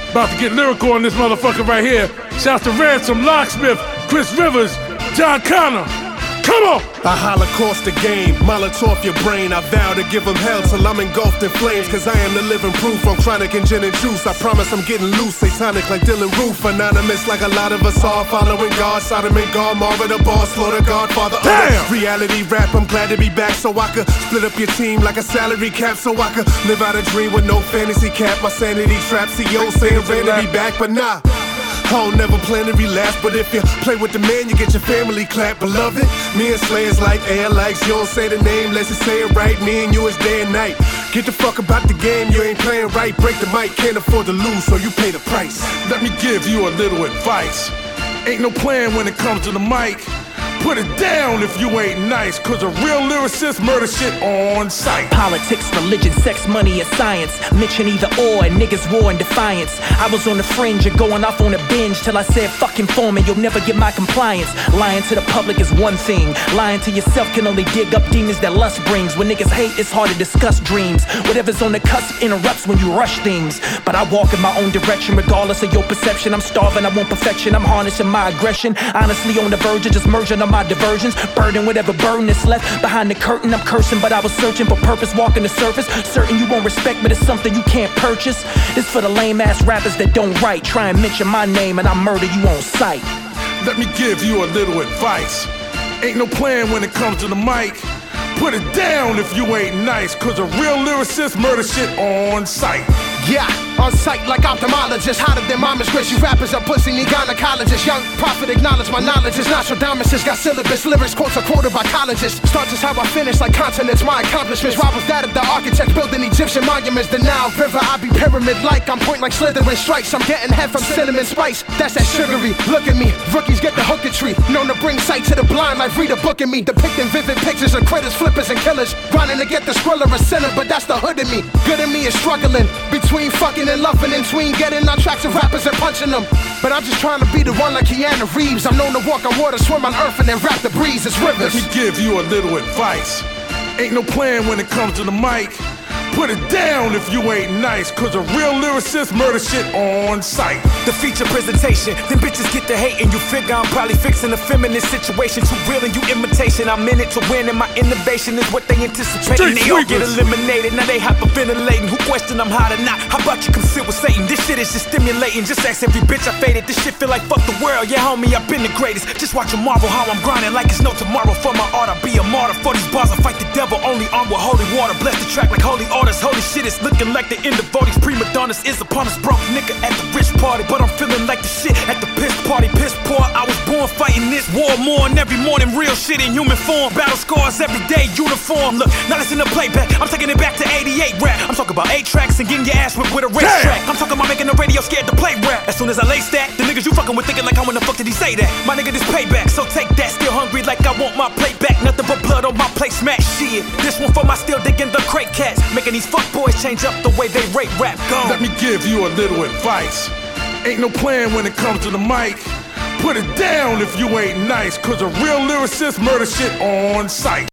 About to get lyrical on this motherfucker right here. Shouts to Ransom, Locksmith, Chris Rivers, John Connor. Come on! I holocaust the game, Molotov your brain. I vow to give them hell till I'm engulfed in flames. Cause I am the living proof, I'm chronic and gin and juice. I promise I'm getting loose, satanic like Dylan Roof. Anonymous like a lot of us all, following God. Sodom and Gomorrah, the boss, slaughter Godfather. Reality rap, I'm glad to be back. So I could split up your team like a salary cap. So I could live out a dream with no fantasy cap. My sanity trap, CEO saying ready to be back. But nah, I don't never plan to relapse, but if you play with the man, you get your family clap. Beloved, me and Slayers like air likes. You don't say the name, let's just say it right. Me and you is day and night. Get the fuck about the game, you ain't playing right. Break the mic, can't afford to lose, so you pay the price. Let me give you a little advice. Ain't no plan when it comes to the mic. Put it down if you ain't nice, cause a real lyricist murder shit on sight. Politics, religion, sex, money, and science. Mention either or, and niggas war and defiance. I was on the fringe of going off on a binge till I said fucking foreman, you'll never get my compliance. Lying to the public is one thing. Lying to yourself can only dig up demons that lust brings. When niggas hate, it's hard to discuss dreams. Whatever's on the cusp interrupts when you rush things. But I walk in my own direction regardless of your perception. I'm starving, I want perfection, I'm harnessing my aggression. Honestly on the verge of just merging on my diversions, burden whatever burden is left behind the curtain. I'm cursing, but I was searching for purpose, walking the surface. Certain you won't respect, but it's something you can't purchase. This for the lame ass rappers that don't write. Try and mention my name and I murder you on sight. Let me give you a little advice. Ain't no plan when it comes to the mic. Put it down if you ain't nice, cause a real lyricist murder shit on sight. Yeah, on sight like ophthalmologists. Hotter than mama's grits. You rappers are pussy, need gynecologists. Young prophet acknowledge my knowledge is Nostradamus. Got syllabus, lyrics, quotes are quoted by colleges. Start just how I finish like continents, my accomplishments. Rivals that of the architects building Egyptian monuments. The Nile River, I be pyramid-like. I'm point like slithering strikes. I'm getting head from cinnamon spice. That's that sugary. Look at me, rookies get the hooketry. Known to bring sight to the blind like read a book in me. Depicting vivid pictures of critters, flippers, and killers. Grinding to get the skriller a sinner, but that's the hood in me. Good in me is struggling between fucking and loving, in between getting on tracks of rappers and punching them. But I'm just trying to be the one like Keanu Reeves. I'm known to walk on water, swim on earth, and then rap the breeze. It's rivers. Let me give you a little advice. Ain't no plan when it comes to the mic. Put it down if you ain't nice, cause a real lyricist murder shit on sight. The feature presentation, then bitches get to hating. You figure I'm probably fixing a feminist situation. Too real and you imitation. I'm in it to win and my innovation is what they anticipate. And they all get eliminated, now they hyperventilating. Who question I'm hot or not? How about you come sit with Satan? This shit is just stimulating. Just ask every bitch I faded. This shit feel like fuck the world. Yeah homie, I've been the greatest. Just watch them marvel how I'm grinding like it's no tomorrow. For my art, I'll be a martyr. For these bars, I fight the devil. Only armed with holy water. Bless the track like holy orders. Holy shit, it's looking like the end of all these prima donnas is upon us. Broke nigga at the rich party, but I'm feeling like the shit at the piss party. Piss poor, I was born fighting this war more, and every morning real shit in human form. Battle scars every day, uniform. Look, now listen to playback. I'm taking it back to 88 rap. I'm talking about 8 tracks and getting your ass whipped with a racetrack. I'm talking about making the radio scared to play rap. As soon as I lace that, the niggas you fucking with thinking like how in the fuck did he say that? My nigga, this payback, so take that. Still hungry like I want my plate back. Nothing but blood on my plate, smack shit. This one for my still digging the crate cats, making these fuck boys change up the way they rate rap. Gone. Let me give you a little advice. Ain't no plan when it comes to the mic. Put it down if you ain't nice, cause a real lyricist murder shit on sight.